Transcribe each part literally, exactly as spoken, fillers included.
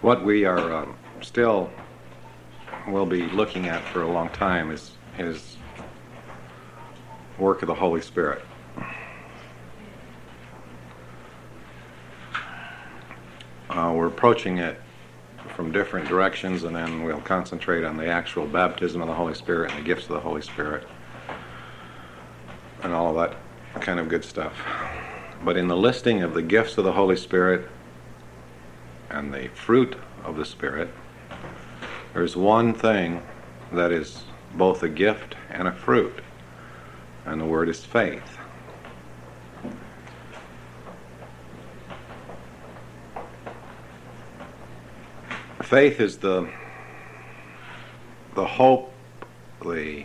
What we are um, still will be looking at for a long time is is work of the Holy Spirit. Uh, we're approaching it from different directions, and then we'll concentrate on the actual baptism of the Holy Spirit and the gifts of the Holy Spirit and all of that kind of good stuff. But in the listing of the gifts of the Holy Spirit and the fruit of the Spirit, there's one thing that is both a gift and a fruit, and the word is faith. Faith is the the hope, the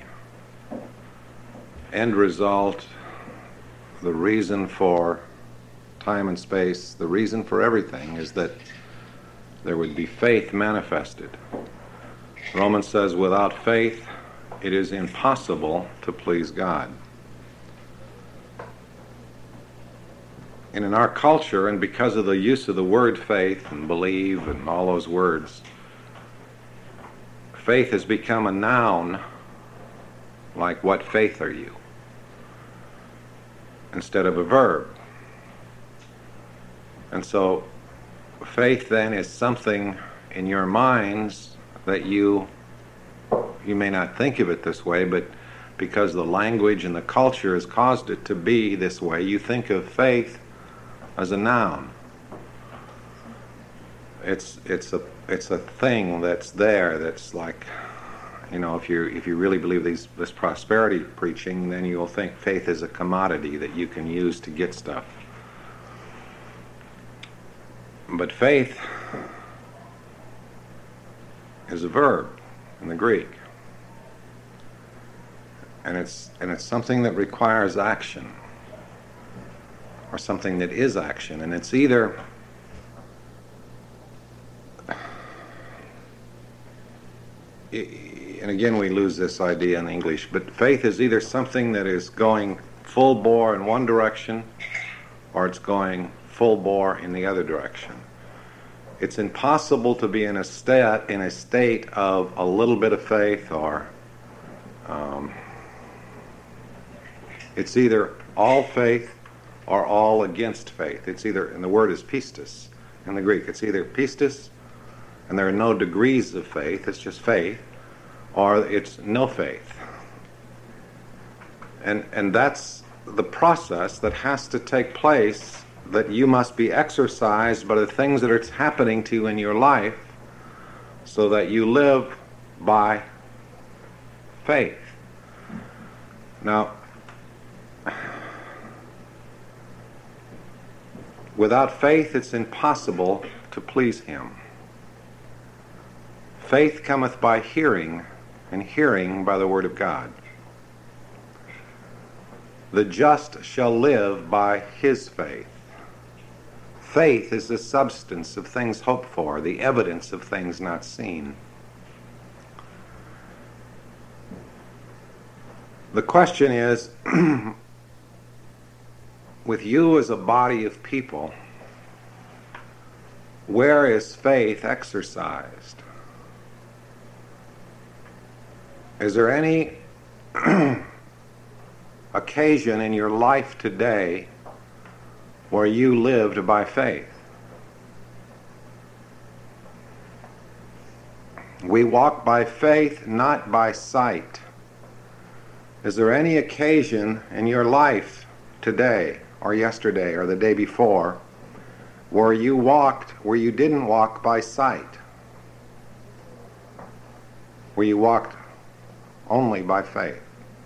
end result, the reason for time and space, the reason for everything is that there would be faith manifested. Romans says, without faith, it is impossible to please God. And in our culture, and because of the use of the word faith and believe and all those words, faith has become a noun, like what faith are you, instead of a verb. And so faith then is something in your minds that you you may not think of it this way, but because the language and the culture has caused it to be this way, you think of faith as a noun. It's it's a it's a thing that's there, that's like, you know, if you if you really believe these this prosperity preaching, then you'll think faith is a commodity that you can use to get stuff. But faith is a verb in the Greek. And it's and it's something that requires action, or something that is action, and it's either and again we lose this idea in English, but faith is either something that is going full bore in one direction, or it's going full bore in the other direction. It's impossible to be in a state in a state of a little bit of faith, or um, it's either all faith or all against faith. It's either, and the word is pistis in the Greek. It's either pistis, and there are no degrees of faith, it's just faith, or it's no faith. And and that's the process that has to take place, that you must be exercised by the things that are happening to you in your life, so that you live by faith. Now, without faith it's impossible to please Him. Faith cometh by hearing, and hearing by the word of God. The just shall live by his faith. Faith is the substance of things hoped for, the evidence of things not seen. The question is, with you as a body of people, where is faith exercised? Is there any occasion in your life today where you lived by faith? We walk by faith, not by sight. Is there any occasion in your life today, or yesterday, or the day before, where you walked, where you didn't walk by sight? Where you walked only by faith?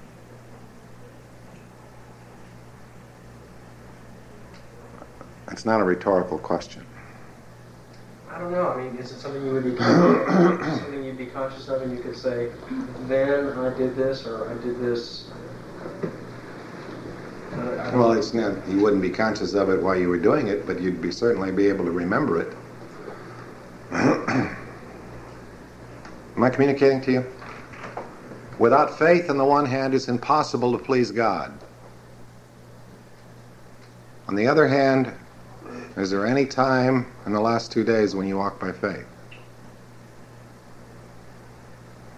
It's not a rhetorical question. I don't know. I mean, is it something you would be something you'd be conscious of, and you could say, "Then I did this," or "I did this"? Uh, well, it's not. You wouldn't be conscious of it while you were doing it, but you'd be certainly be able to remember it. Am I communicating to you? Without faith, on the one hand, it's impossible to please God. On the other hand, is there any time in the last two days when you walk by faith?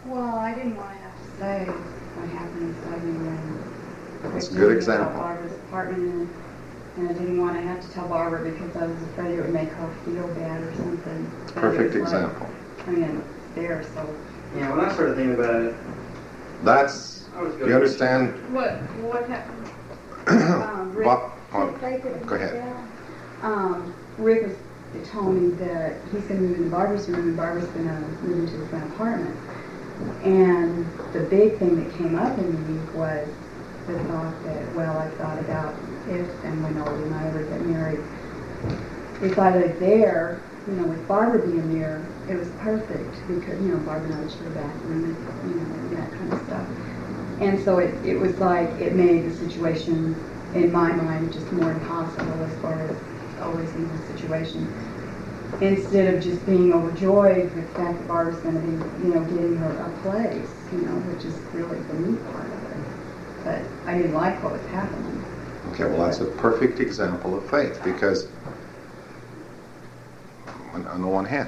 Well, I didn't want to have to say what happened inside me when That's a Rick good told me example. about Barbara's apartment, and, and I didn't want to have to tell Barbara because I was afraid it would make her feel bad or something. But Perfect it was like- example. I mean, it's there, so. Yeah, when I started thinking about it, That's, I was do good. you understand? What, what happened? um, Rick, What- oh, go ahead. Um, Rick was told me that he's going to move into Barbara's room and Barbara's going to move into the front apartment. And the big thing that came up in me was the thought that, well, I thought about if and when Oldie and I ever get married, if I lived there, you know, with Barbara being there, it was perfect because, you know, Barbara knows her bathroom and, you know, that kind of stuff. And so it, it was like, it made the situation, in my mind, just more impossible as far as always in this situation. Instead of just being overjoyed with the fact that Barbara's going to be, you know, getting her a place, you know, which is really the neat part of it. But I didn't like what was happening. Okay, well, that's a perfect example of faith because, on, on the one hand,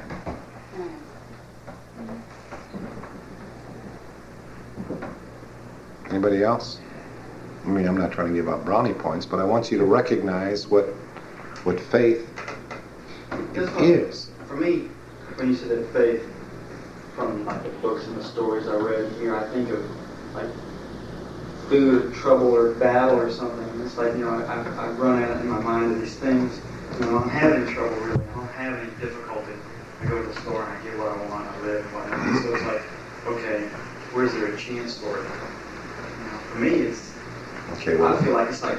anybody else? I mean, I'm not trying to give out brownie points, but I want you to recognize what what faith That's what- is. For me, when you said that faith, from like the books and the stories I read here, I think of like food or trouble or battle or something. And it's like, you know, I, I, I run at it in my mind of these things. You know, I'm having trouble really. I don't have any difficulty. I go to the store and I get what I want. I live and whatnot. So it's like, okay, where's there a chance for it? You know, for me, it's. Okay, well, I feel like it's like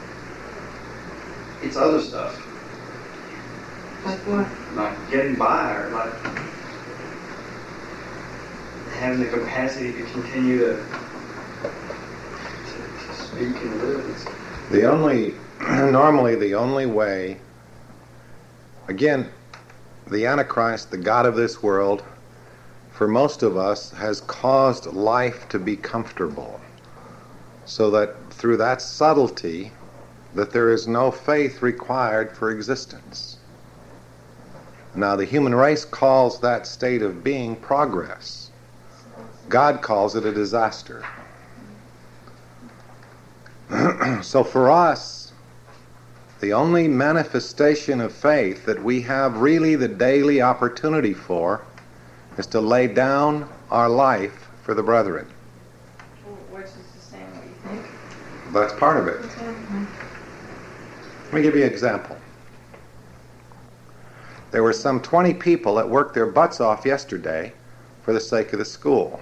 it's other stuff. Like what? Like getting by or like having the capacity to continue to, to, to speak and live. It's, the only, normally the only way, again, the Antichrist, the God of this world, for most of us, has caused life to be comfortable. So that through that subtlety, that there is no faith required for existence. Now, the human race calls that state of being progress. God calls it a disaster. So for us, the only manifestation of faith that we have really the daily opportunity for is to lay down our life for the brethren. Which is just saying what you think. That's part of it. Let me give you an example. There were some twenty people that worked their butts off yesterday for the sake of the school.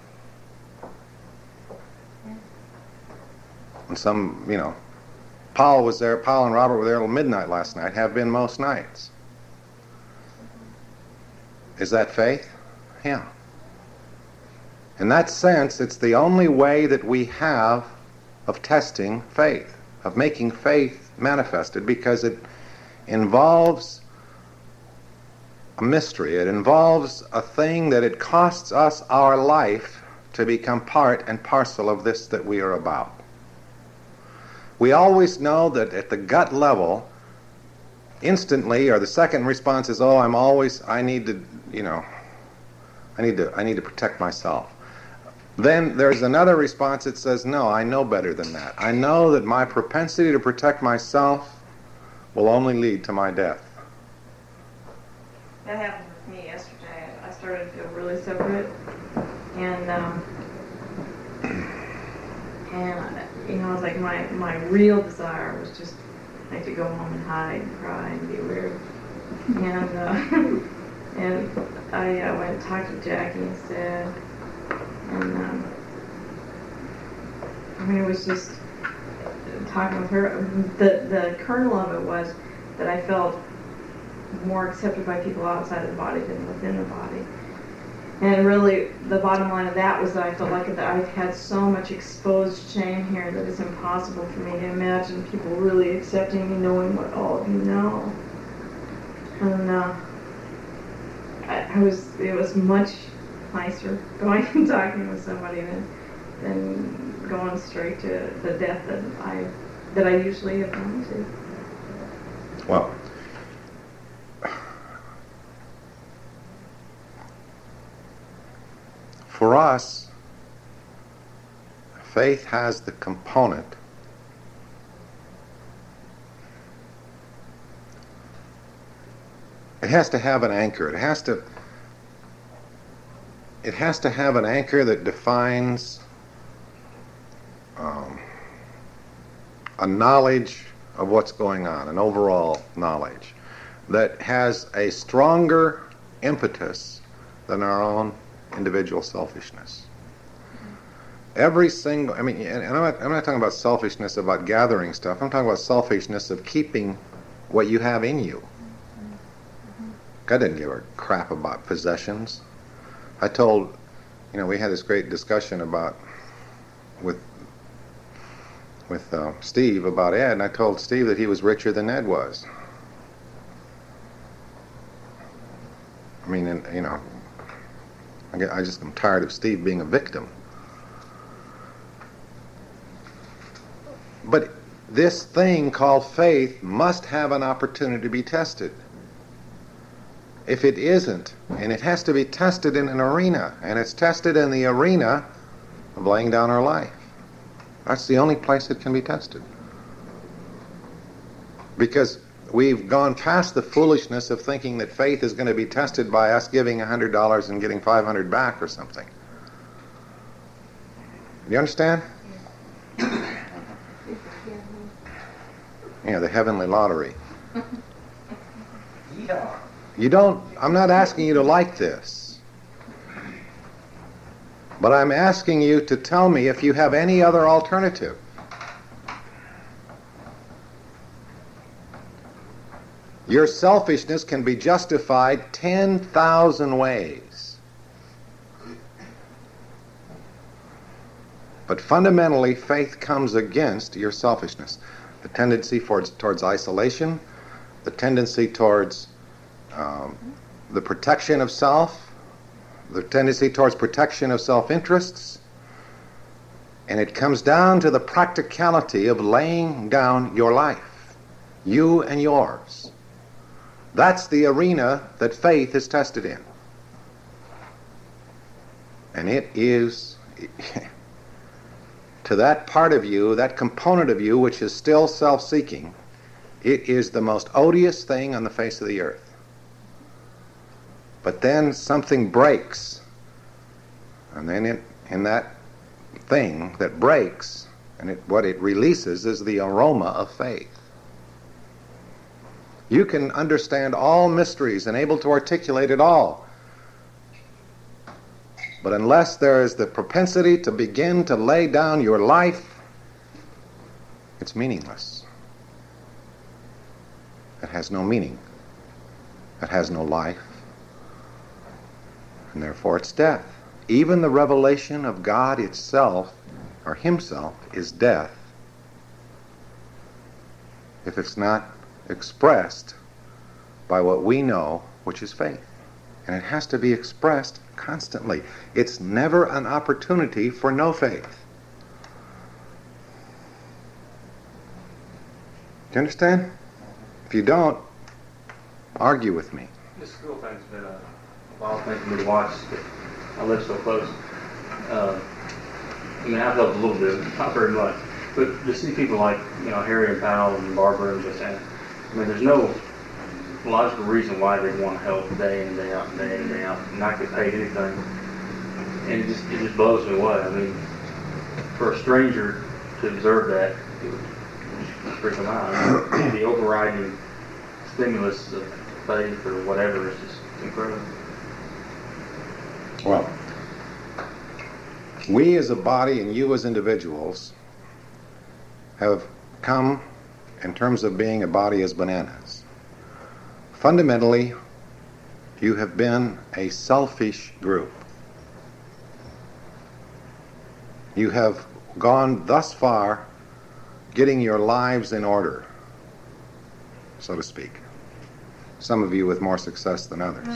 And some, you know, Paul was there, Paul and Robert were there till midnight last night, have been most nights. Is that faith? Yeah. In that sense, it's the only way that we have of testing faith, of making faith manifested, because it involves a mystery. It involves a thing that it costs us our life to become part and parcel of this that we are about. We always know that at the gut level, instantly, or the second response is, oh, I'm always, I need to, you know, I need to, I need to protect myself. Then there's another response that says, no, I know better than that. I know that my propensity to protect myself will only lead to my death. That happened with me yesterday. I started to feel really separate, and um, and you know, I was like, my my real desire was just like to go home and hide and cry and be weird. And uh, and I uh, went and talked to Jackie instead, and um, I mean, it was just talking with her. The the kernel of it was that I felt more accepted by people outside of the body than within the body. And really, the bottom line of that was that I felt like that I had so much exposed shame here that it's impossible for me to imagine people really accepting me, knowing what all of you know. And uh, I, I was, it was much nicer going and talking with somebody than, than going straight to the death that I, that I usually have gone to. Well, for us, faith has the component it has to have an anchor. It has to it has to have an anchor that defines um, a knowledge of what's going on, an overall knowledge that has a stronger impetus than our own individual selfishness. Every single, I mean, and I'm not, I'm not talking about selfishness about gathering stuff. I'm talking about selfishness of keeping what you have in you. God didn't give a crap about possessions. I told, you know, we had this great discussion about, with with uh, Steve about Ed, and I told Steve that he was richer than Ed was. I mean, and, you know, I, get, I just am tired of Steve being a victim. But this thing called faith must have an opportunity to be tested. If it isn't, and it has to be tested in an arena, and it's tested in the arena of laying down our life. That's the only place it can be tested. Because we've gone past the foolishness of thinking that faith is going to be tested by us giving one hundred dollars and getting five hundred dollars back or something. Do you understand? Yeah, the heavenly lottery. Yeah. You don't, I'm not asking you to like this. But I'm asking you to tell me if you have any other alternative. Your selfishness can be justified ten thousand ways. But fundamentally, faith comes against your selfishness. The tendency towards, towards isolation, the tendency towards um, the protection of self, the tendency towards protection of self-interests, and it comes down to the practicality of laying down your life, you and yours. That's the arena that faith is tested in. And it is, to that part of you, that component of you which is still self-seeking, it is the most odious thing on the face of the earth. But then something breaks, and then it, in that thing that breaks, and it, what it releases is the aroma of faith. You can understand all mysteries and able to articulate it all. But unless there is the propensity to begin to lay down your life, it's meaningless. It has no meaning. It has no life. And therefore it's death. Even the revelation of God itself, or Himself, is death if it's not expressed by what we know, which is faith. And it has to be expressed constantly. It's never an opportunity for no faith. Do you understand? If you don't, argue with me. This school thing's been a wild thing for me to watch. I live so close. Uh, I mean, I've helped a little bit, not very much. But to see people like, you know, Harry and Powell and Barbara and just, and, I mean, there's no logical reason why they'd want to help day in, day out, day in, day out, and not get paid anything. And it just, it just blows me away. I mean, for a stranger to observe that, it would freak them out. I mean, the overriding stimulus of faith or whatever is just incredible. Well, we as a body and you as individuals have come, in terms of being a body, as bananas. Fundamentally, you have been a selfish group. You have gone thus far getting your lives in order, so to speak. Some of you with more success than others.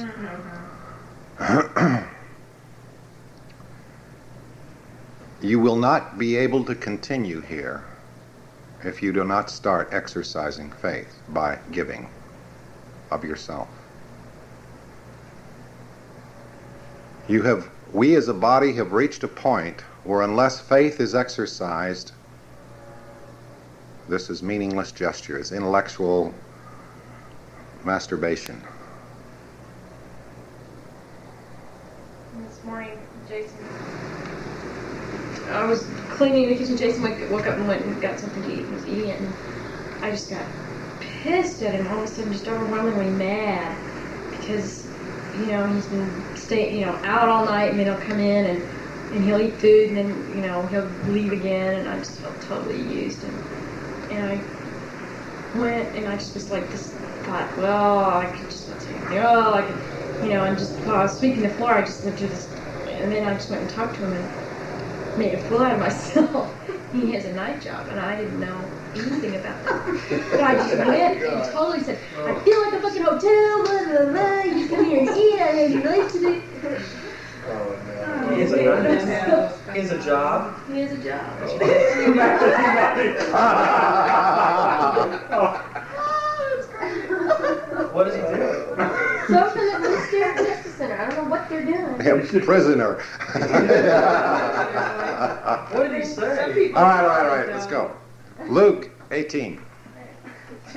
You will not be able to continue here if you do not start exercising faith by giving of yourself. You have, we as a body have reached a point where unless faith is exercised, this is meaningless gesture, it's intellectual masturbation. This morning, Jason, I was cleaning the kitchen. Jason woke woke up and went and got something to eat and was eating it, and I just got pissed at him, all of a sudden just overwhelmingly mad, because, you know, he's been staying, you know, out all night, and then he'll come in and, and he'll eat food, and then, you know, he'll leave again, and I just felt totally used, and, and I went, and I just was like, this thought, well, I could just not say anything, oh, I could, you know, and just, while I was sweeping the floor, I just went through this, and then I just went and talked to him, and made a fool out of myself. He has a night job, and I didn't know anything about that. But I just went and totally said, I feel like a fucking hotel, blah, blah, blah, you come here and eat, I have your life to do. Oh, no. He has a night. He has a job. He has a job. What does he do? Something at the State Justice Center. I don't know what they're doing. Prisoner. What did he say? All right, all right, all right, let's go. Luke eighteen. He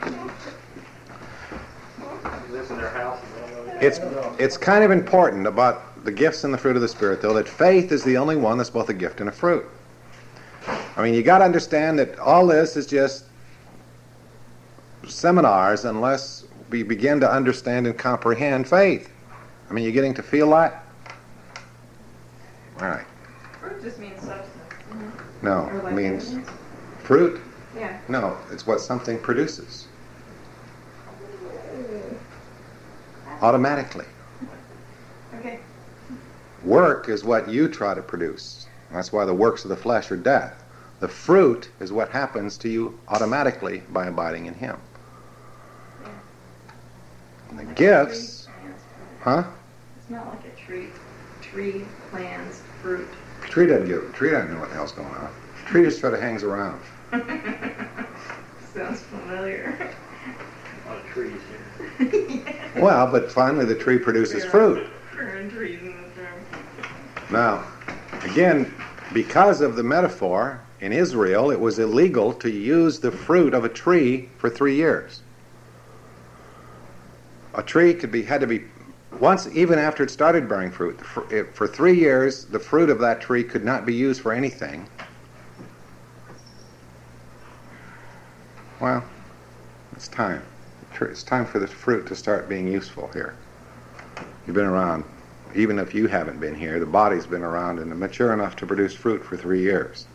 lives in their house. It's, it's kind of important about the gifts and the fruit of the Spirit, though, that faith is the only one that's both a gift and a fruit. I mean, you got to understand that all this is just seminars unless we begin to understand and comprehend faith. I mean, you're getting to feel that? All right. Fruit just means substance. No, Or it like means evidence? fruit. Yeah. No, it's what something produces automatically. Okay. Work is what you try to produce. That's why the works of the flesh are death. The fruit is what happens to you automatically by abiding in Him. And the gifts, huh? It's not like a tree. Tree plants fruit. Tree doesn't give. Tree doesn't know what the hell's going on. Tree just sort of hangs around. Sounds familiar. A lot of trees here. Well, but finally the tree produces fruit. Fern trees in this room. Now, again, because of the metaphor, in Israel it was illegal to use the fruit of a tree for three years. A tree could be had to be once, even after it started bearing fruit, for, it, for three years the fruit of that tree could not be used for anything. Well, it's time. It's time for the fruit to start being useful here. You've been around, even if you haven't been here, the body's been around and mature enough to produce fruit for three years.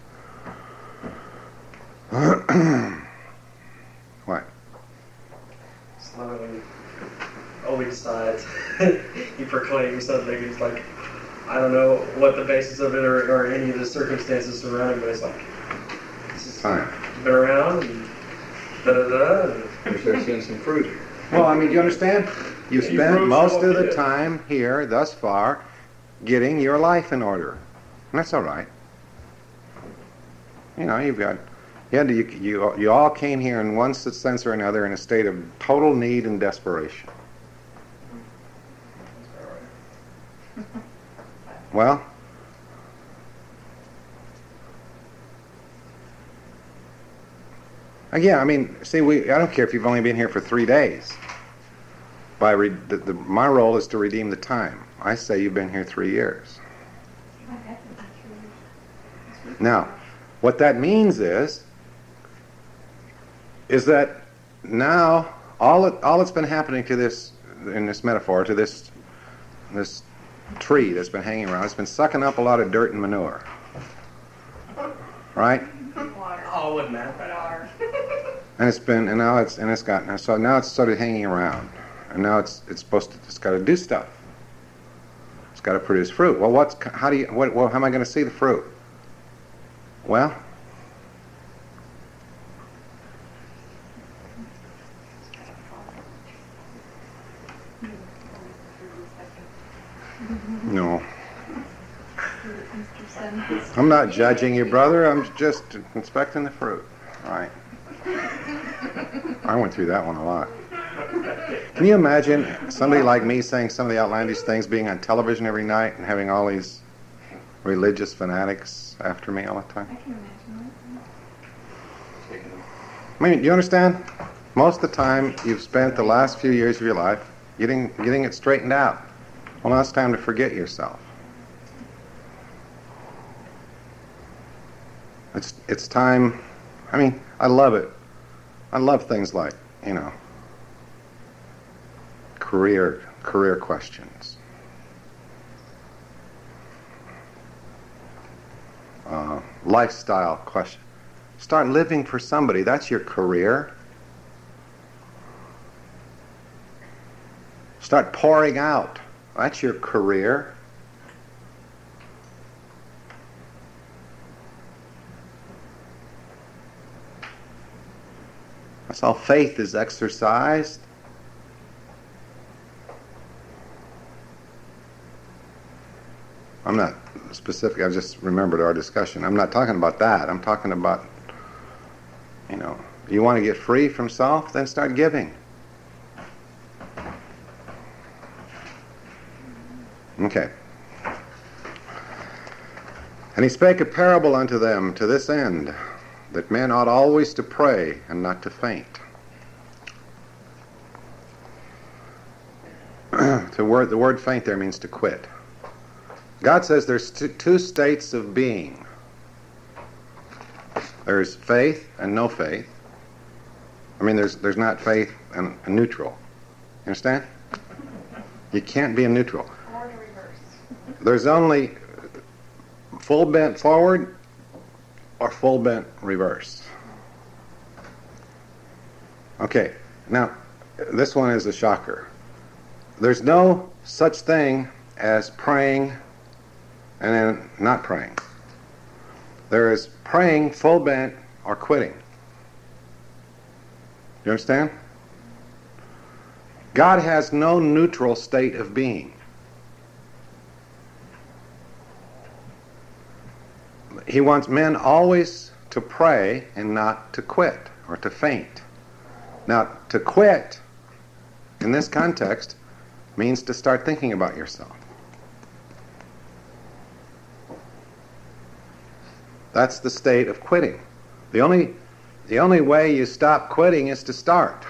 What? Smiling. Always sides. He proclaims something. It's like, I don't know what the basis of it or, or any of the circumstances surrounding it, but it's like, this is Time. been around and da da da. And We're start seeing some fruit. Well, I mean, do you understand? You You spent proved most what of you the did. time here thus far getting your life in order. And that's all right. You know, you've got, you, had to, you, you, you all came here in one sense or another in a state of total need and desperation. Well, again, I mean, see, we, I don't care if you've only been here for three days. By re, the, the, my role is to redeem the time. I say you've been here three years. Now, what that means is, is that now all it, all that's been happening to this, in this metaphor, to this this tree that's been hanging around, it's been sucking up a lot of dirt and manure, right? Water. oh, it wasn't that bad. Water. And it's been, and now it's, and it's gotten, so now it's sort of hanging around, and now it's it's supposed to, it's got to do stuff. It's got to produce fruit. Well, what's, how do you, what, well, how am I going to see the fruit? Well, no. I'm not judging you, brother. I'm just inspecting the fruit. All right. I went through that one a lot. Can you imagine somebody like me saying some of the outlandish things, being on television every night and having all these religious fanatics after me all the time? I can imagine that. I mean, do you understand? Most of the time you've spent the last few years of your life getting getting it straightened out. Well, now it's time to forget yourself. It's it's time. I mean, I love it. I love things like, you know, career career questions. Uh, lifestyle question. Start living for somebody. That's your career. Start pouring out. That's your career. That's how faith is exercised. I'm not specific, I've just remembered our discussion. I'm not talking about that. I'm talking about, you know, you want to get free from self? Then start giving. Okay. And he spake a parable unto them to this end, that men ought always to pray and not to faint. the, word, the word faint there means to quit. God says there's two, two states of being. There's faith and no faith. I mean, there's there's not faith and, and neutral. You understand? You can't be a neutral. Or in reverse. There's only full bent forward or full bent reverse. Okay, now this one is a shocker. There's no such thing as praying and then not praying. There is praying full bent or quitting. You understand? God has no neutral state of being. He wants men always to pray and not to quit or to faint. Now, to quit in this context means to start thinking about yourself. That's the state of quitting. The only, the only way you stop quitting is to start.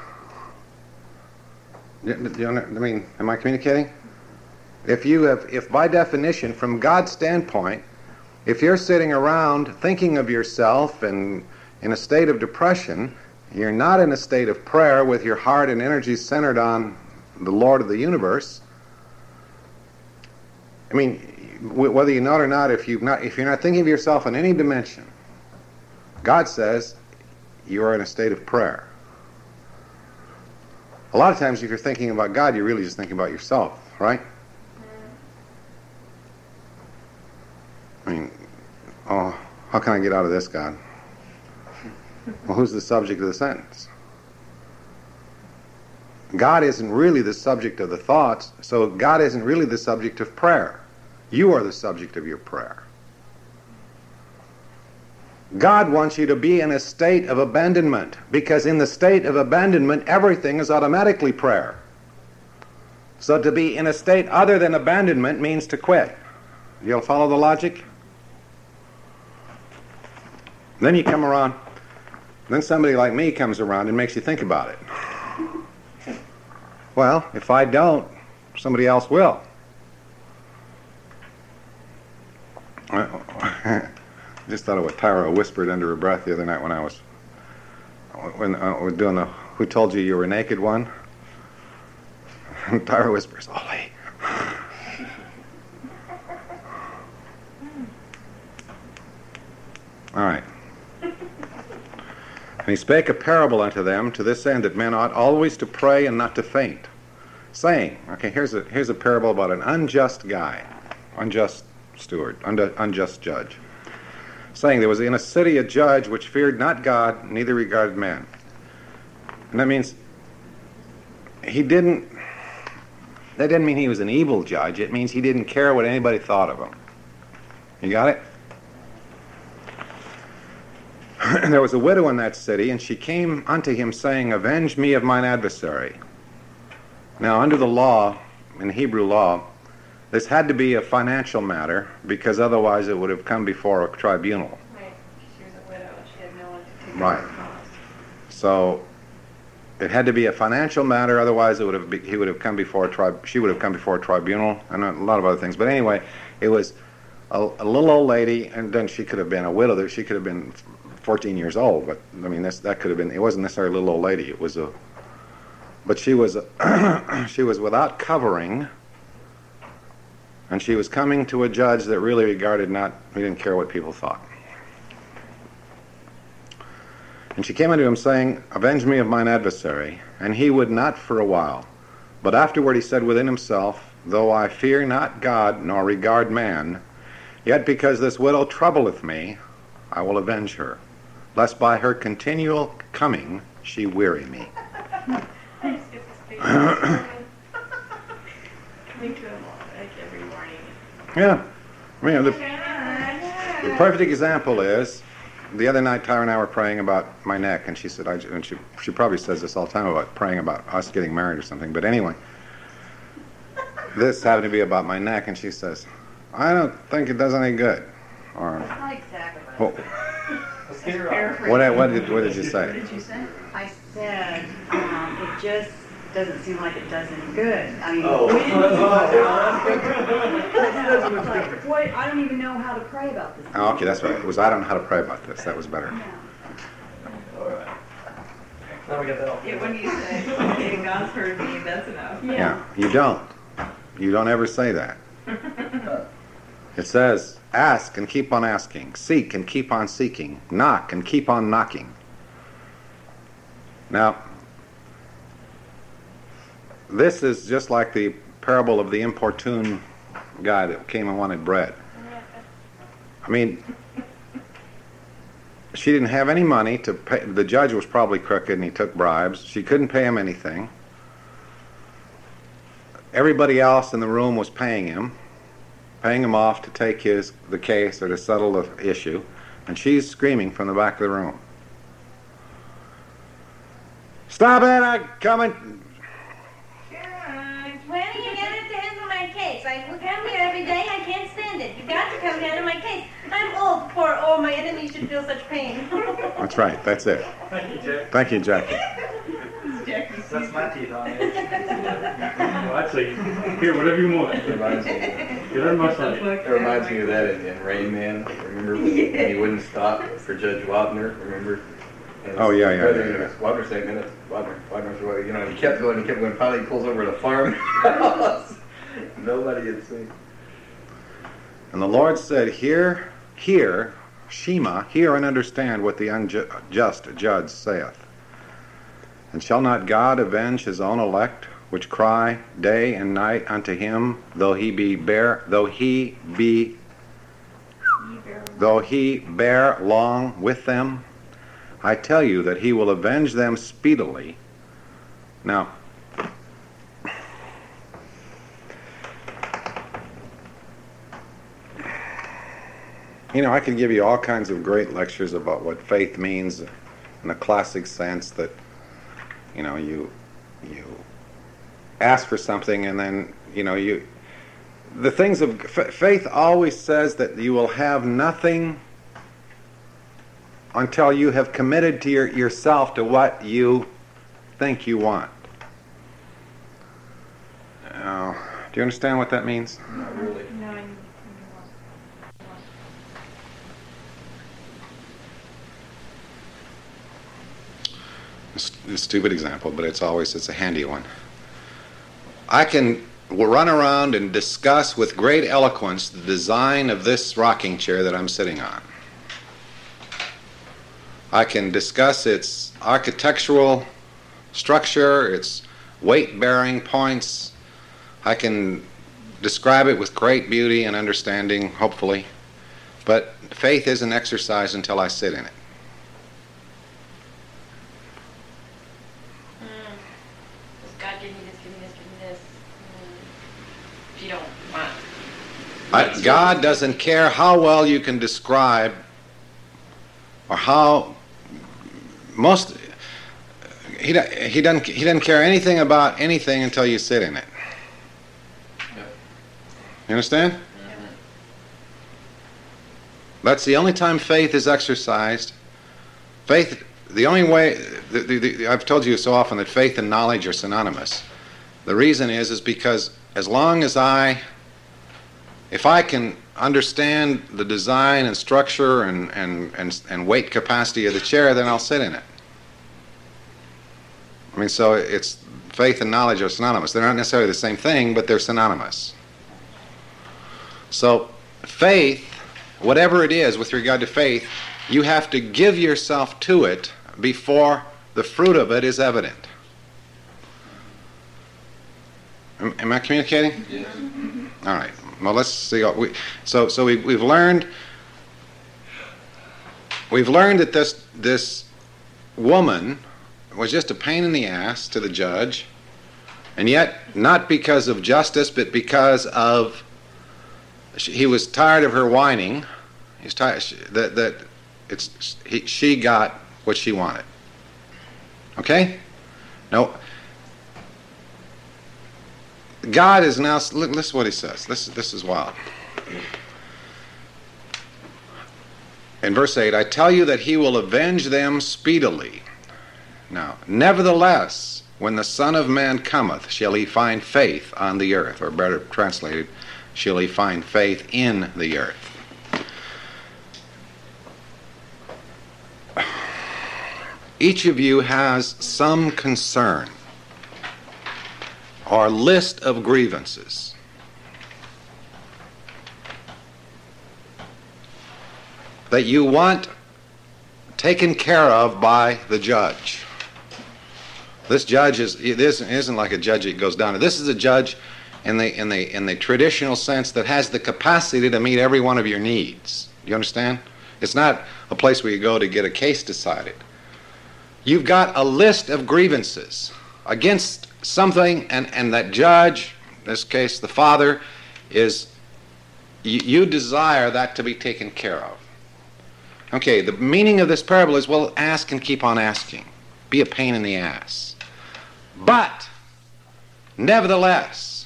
You, you, I mean, am I communicating? If you have, if by definition, from God's standpoint, if you're sitting around thinking of yourself and in a state of depression, you're not in a state of prayer with your heart and energy centered on the Lord of the universe. I mean, whether you know it or not, if you've not, if you're not thinking of yourself in any dimension, God says you are in a state of prayer. A lot of times, if you're thinking about God, you're really just thinking about yourself, right? I mean, oh, how can I get out of this, God? Well, who's the subject of the sentence? God isn't really the subject of the thoughts, so God isn't really the subject of prayer. You are the subject of your prayer. God wants you to be in a state of abandonment, because in the state of abandonment, everything is automatically prayer. So to be in a state other than abandonment means to quit. You'll follow the logic? Then you come around, then somebody like me comes around and makes you think about it. Well, if I don't, somebody else will. I just thought of what Tyra whispered under her breath the other night when I was when I was doing the "Who Told You You Were Naked" one. And Tyra whispers, "Ollie." All right. And he spake a parable unto them to this end, that men ought always to pray and not to faint, saying, okay, here's a here's a parable about an unjust guy, unjust steward, unjust judge, saying, there was in a city a judge which feared not God, neither regarded man. And that means he didn't, that didn't mean he was an evil judge. It means he didn't care what anybody thought of him. You got it? And there was a widow in that city, and she came unto him, saying, avenge me of mine adversary. Now, under the law, in Hebrew law, this had to be a financial matter because otherwise it would have come before a tribunal. Right. She was a widow and she had no one to take Right. care of her costs. So it had to be a financial matter, otherwise it would have be, he would have come before a tri- she would have come before a tribunal, and a lot of other things. But anyway, it was a, a little old lady, and then she could have been a widow. She could have been fourteen years old, but I mean this, that could have been. It wasn't necessarily a little old lady. It was a, but she was she was without covering, and she was coming to a judge that really regarded not. He didn't care what people thought. And she came unto him, saying, Avenge me of mine adversary. And he would not for a while. But afterward he said within himself, Though I fear not God, nor regard man, yet because this widow troubleth me, I will avenge her, lest by her continual coming she weary me. Coming to him like every morning. Yeah. I mean, the, the perfect example is, the other night Tyra and I were praying about my neck, and she said, I, and she, she probably says this all the time about praying about us getting married or something, but anyway, this happened to be about my neck, and she says, I don't think it does any good. Or, Not exactly oh, what what, what, did, what did you say? What did you say? I said, um, it just doesn't seem like it does any good. I mean, Oh. it's like, boy, I don't even know how to pray about this. Oh, okay, that's right. It was, I don't know how to pray about this. That was better. All right. Now we got that all. Yeah, when you say, okay, God's heard me, that's enough. Yeah, you don't. You don't ever say that. It says, ask and keep on asking, seek and keep on seeking, knock and keep on knocking. Now, this is just like the parable of the importune guy that came and wanted bread. I mean, she didn't have any money to pay. The judge was probably crooked and he took bribes. She couldn't pay him anything. Everybody else in the room was paying him, paying him off to take his the case or to settle the issue, and she's screaming from the back of the room, "Stop it! I'm coming!" When are you going to handle my case? I will come here every day. I can't stand it. You've got to come handle my case. I'm old, poor old. My enemies should feel such pain. That's right. That's it. Thank you, Jack. Thank you, Jackie. That's my teeth on it. Well, I'd say, here, whatever you want. It reminds me, Get in my sight. it reminds me of that in, in Rain Man. Remember when he wouldn't stop for Judge Wapner? Remember? And Oh, yeah, yeah, brother, yeah, yeah. Wapner said, minutes. Wapner, Wapner, Wapner, you know, he kept going, he kept going. Finally, he pulls over at a farmhouse. Nobody had seen. And the Lord said, Hear, hear, Shema, hear and understand what the unjust judge saith. And shall not God avenge his own elect, which cry day and night unto him, though he be bear, though he be, though he bear long with them? I tell you that he will avenge them speedily. Now, you know, I could give you all kinds of great lectures about what faith means in a classic sense, that, you know, you you ask for something and then, you know, you the things of f- faith always says that you will have nothing until you have committed to your, yourself to what you think you want. Now, do you understand what that means? Not really. No, I need It's a stupid example, but it's always it's a handy one. I can run around and discuss with great eloquence the design of this rocking chair that I'm sitting on. I can discuss its architectural structure, its weight-bearing points. I can describe it with great beauty and understanding, hopefully. But faith is an exercise until I sit in it. Does God give me this, give me this, give me this? Mm. If you don't want. I, God doesn't care how well you can describe or how most. He, he, do- he, doesn't, he doesn't care anything about anything until you sit in it. You understand? That's the only time faith is exercised. Faith, the only way, the, the, the, I've told you so often that faith and knowledge are synonymous. The reason is, is because as long as I, if I can understand the design and structure and, and, and, and weight capacity of the chair, then I'll sit in it. I mean, so it's, faith and knowledge are synonymous. They're not necessarily the same thing, but they're synonymous. So faith, whatever it is with regard to faith, you have to give yourself to it before the fruit of it is evident. Am, am I communicating? Yes. All right. Well, let's see. What we, so, so we, we've learned. We've learned that this this woman was just a pain in the ass to the judge, and yet not because of justice, but because of she, he was tired of her whining. He's tired she, that that it's he, she got what she wanted. Okay? No. God is now, listen to what he says. This, this is wild. In verse eight, I tell you that he will avenge them speedily. Now, nevertheless, when the Son of Man cometh, shall he find faith on the earth? Or better translated, shall he find faith in the earth? Each of you has some concern or list of grievances that you want taken care of by the judge. This judge is it isn't, isn't like a judge that goes down. This is a judge in the in the in the traditional sense that has the capacity to meet every one of your needs. You understand? It's not a place where you go to get a case decided. You've got a list of grievances against something, and, and that judge, in this case the father, is, you, you desire that to be taken care of. Okay, the meaning of this parable is, well, ask and keep on asking. Be a pain in the ass. But, nevertheless,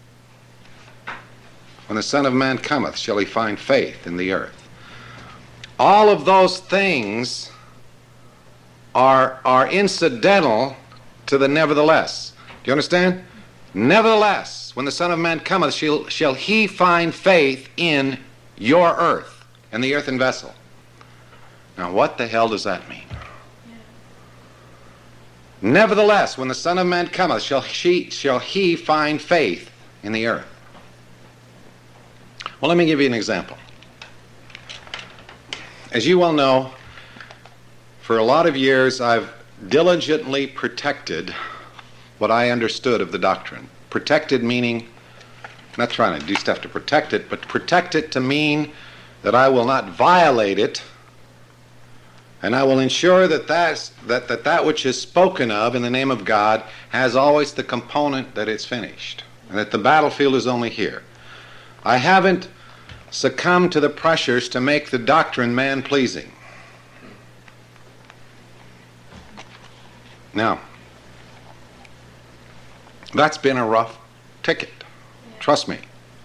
when the Son of Man cometh, shall he find faith in the earth. All of those things are, are incidental to the nevertheless. Do you understand? Nevertheless, when the Son of Man cometh, shall, shall he find faith in your earth, in the earthen vessel. Now, what the hell does that mean? Yeah. Nevertheless, when the Son of Man cometh, shall, she, shall he find faith in the earth. Well, let me give you an example. As you well know, for a lot of years I've diligently protected what I understood of the doctrine. Protected meaning, I'm not trying to do stuff to protect it, but protect it to mean that I will not violate it, and I will ensure that that's, that, that that which is spoken of in the name of God has always the component that it's finished, and that the battlefield is only here. I haven't succumbed to the pressures to make the doctrine man-pleasing. Now, that's been a rough ticket. Yeah. Trust me.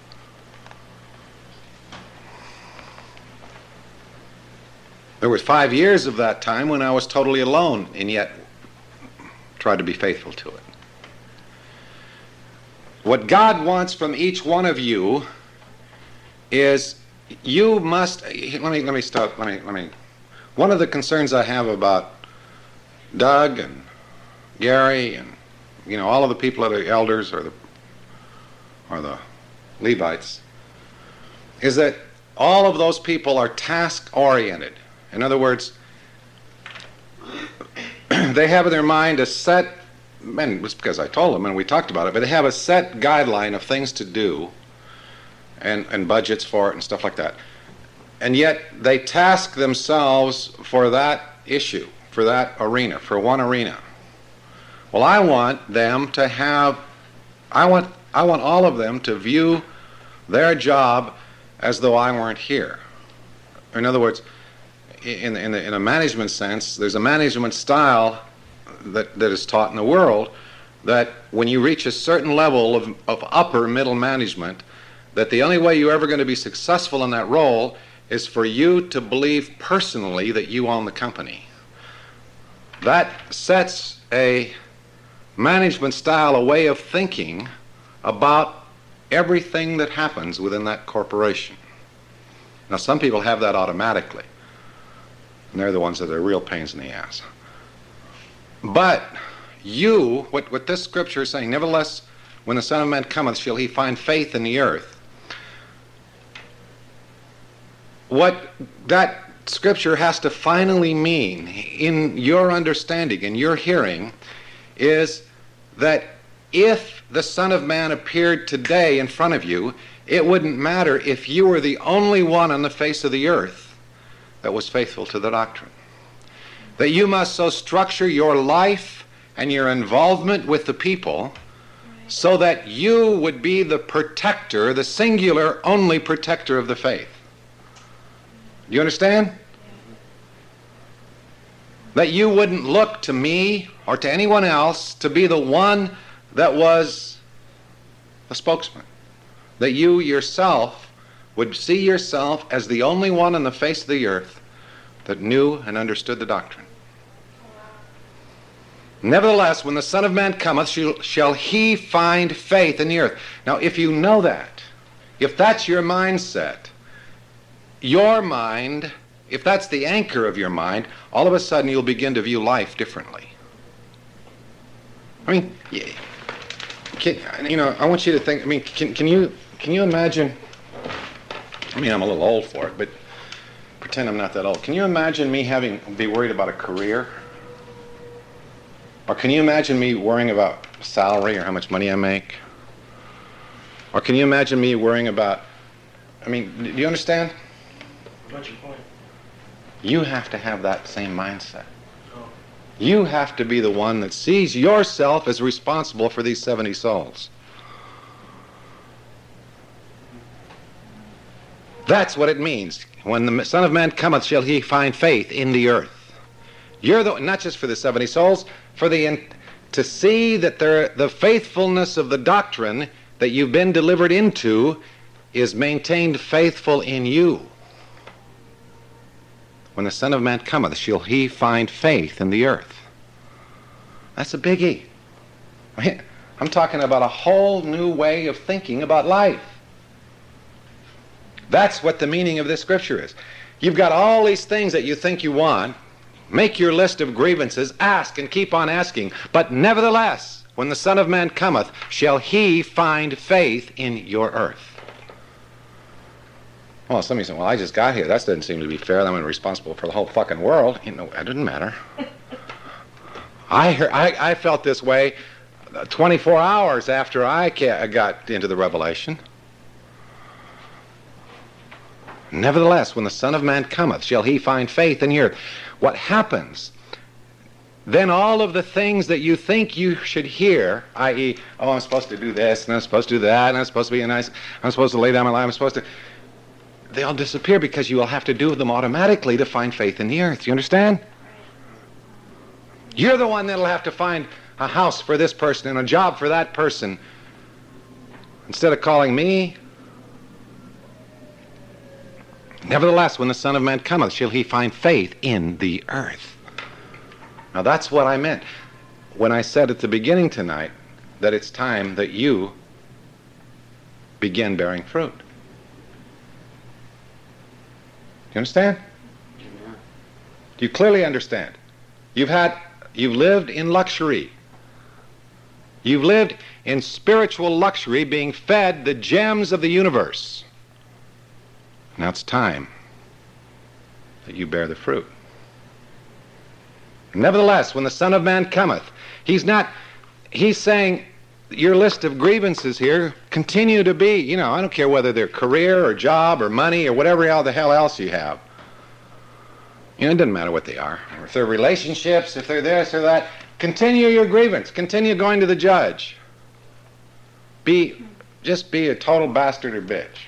There was five years of that time when I was totally alone, and yet tried to be faithful to it. What God wants from each one of you is you must. Let me let me stop. Let me let me. One of the concerns I have about Doug and Gary and you know all of the people that are elders or the or the Levites is that all of those people are task oriented. In other words, they have in their mind a set, and it's because I told them and we talked about it, but they have a set guideline of things to do and, and budgets for it and stuff like that. And yet they task themselves for that issue, for that arena, for one arena. Well, I want them to have, I want, I want all of them to view their job as though I weren't here. In other words, in, in, the, in a management sense, there's a management style that, that is taught in the world, that when you reach a certain level of, of upper middle management, that the only way you're ever going to be successful in that role is for you to believe personally that you own the company. That sets a management style, a way of thinking about everything that happens within that corporation. Now, some people have that automatically, and they're the ones that are real pains in the ass. But you, what, what this scripture is saying, nevertheless, when the Son of Man cometh, shall he find faith in the earth. What that scripture has to finally mean in your understanding, in your hearing, is that if the Son of Man appeared today in front of you, it wouldn't matter if you were the only one on the face of the earth that was faithful to the doctrine. That you must so structure your life and your involvement with the people so that you would be the protector, the singular, only protector of the faith. Do you understand? That you wouldn't look to me or to anyone else to be the one that was the spokesman. That you yourself would see yourself as the only one on the face of the earth that knew and understood the doctrine. Nevertheless, when the Son of Man cometh, shall, shall he find faith in the earth. Now, if you know that, if that's your mindset, your mind, if that's the anchor of your mind, all of a sudden you'll begin to view life differently. I mean, can, you know, I want you to think, I mean, can, can you can you imagine, I mean, I'm a little old for it, but pretend I'm not that old. Can you imagine me having, be worried about a career? Or can you imagine me worrying about salary or how much money I make? Or can you imagine me worrying about, I mean, do you understand? What's your point? You have to have that same mindset. Oh. You have to be the one that sees yourself as responsible for these seventy souls. That's what it means. When the Son of Man cometh, shall he find faith in the earth. You're the, not just for the seventy souls, for the, to see that there, the faithfulness of the doctrine that you've been delivered into is maintained faithful in you. When the Son of Man cometh, shall he find faith in the earth. That's a biggie. I'm talking about a whole new way of thinking about life. That's what the meaning of this scripture is. You've got all these things that you think you want. Make your list of grievances. Ask and keep on asking. But nevertheless, when the Son of Man cometh, shall he find faith in your earth. Well, some of you say, well, I just got here. That doesn't seem to be fair. I'm responsible for the whole fucking world. You know, that doesn't matter. I, heard, I I felt this way twenty-four hours after I got into the revelation. Nevertheless, when the Son of Man cometh, shall he find faith in the earth. What happens? Then all of the things that you think you should hear, that is, oh, I'm supposed to do this, and I'm supposed to do that, and I'm supposed to be a nice, I'm supposed to lay down my life, I'm supposed to, they all disappear because you will have to do them automatically to find faith in the earth. You understand? You're the one that'll have to find a house for this person and a job for that person. Instead of calling me. Nevertheless, when the Son of Man cometh, shall he find faith in the earth. Now that's what I meant when I said at the beginning tonight that it's time that you begin bearing fruit. You understand? Yeah. Do you clearly understand? You've had, you've lived in luxury. You've lived in spiritual luxury, being fed the gems of the universe. Now it's time that you bear the fruit. Nevertheless, when the Son of Man cometh, he's not, he's saying, your list of grievances here continue to be, you know, I don't care whether they're career or job or money or whatever the hell else you have. You know, it doesn't matter what they are. Or if they're relationships, if they're this or that, continue your grievance. Continue going to the judge. Be, just be a total bastard or bitch.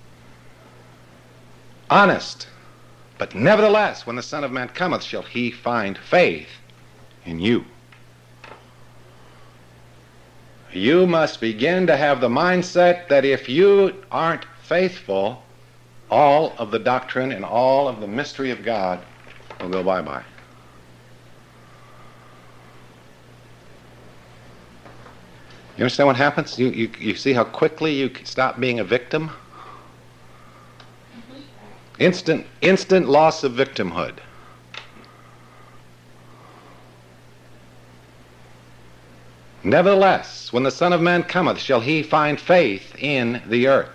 Honest. But nevertheless, when the Son of Man cometh, shall he find faith in you. You must begin to have the mindset that if you aren't faithful, all of the doctrine and all of the mystery of God will go bye-bye. You understand what happens? You, you, you see how quickly you stop being a victim? Instant, instant loss of victimhood. Nevertheless, when the Son of Man cometh, shall he find faith in the earth?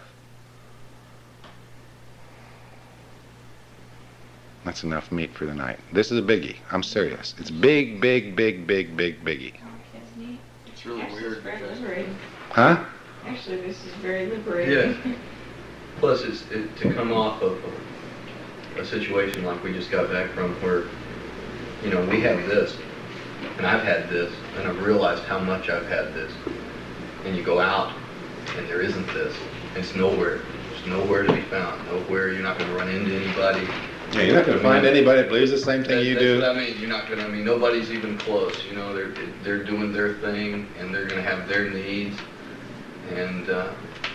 That's enough meat for tonight. This is a biggie. I'm serious. It's big, big, big, big, big biggie. It's really Actually, weird. it's very because- liberating. Huh? Actually, this is very liberating. Yeah. Plus, it's it, to come off of a, a situation like we just got back from, where, you know, we have this, and I've had this, and I've realized how much I've had this. And you go out, and there isn't this. It's nowhere. There's nowhere to be found. Nowhere. You're not going to run into anybody. Yeah, you're not going to find anybody that believes the same thing That- you that's do. what I mean. You're not going to. I mean, nobody's even close. You know, they're they're doing their thing, and they're going to have their needs. And uh,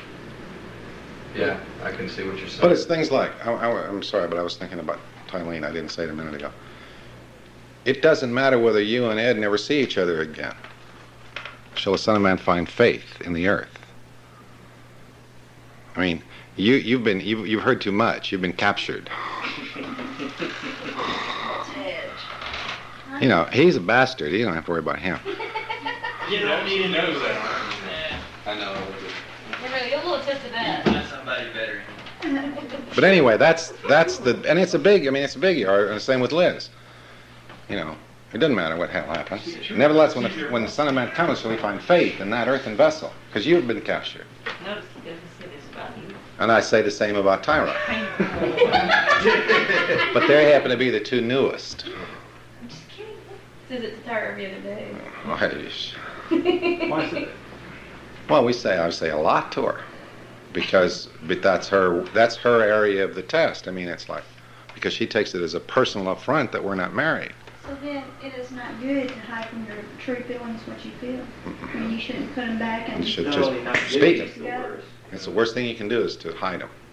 yeah, I can see what you're saying. But it's things like, I, I, I'm sorry, but I was thinking about Tylene. I didn't say it a minute ago. It doesn't matter whether you and Ed never see each other again. Shall the Son of Man find faith in the earth? I mean, you, you've been, you've, you've heard too much. You've been captured. You know, he's a bastard. You don't have to worry about him. You don't need to know that. I know. You're a little tested that. Find somebody better. But anyway, that's that's the, and it's a big, I mean, it's a biggie. Or the same with Liz. You know, it doesn't matter what hell happens. Nevertheless, when the, when the Son of Man comes, shall we find faith in that earthen vessel? Because you've been captured. Notice he doesn't say this about you. And I say the same about Tyra. But they happen to be the two newest. I'm just kidding. Says it to Tyra the other day. Why is it? Well, we say I say a lot to her, because but that's her that's her area of the test. I mean, it's like, because she takes it as a personal affront that we're not married. So then it is not good to hide from your true feelings what you feel. I mean, you shouldn't put them back and You should Not just only not speak good, it's it. the worst. It's the worst thing you can do is to hide them.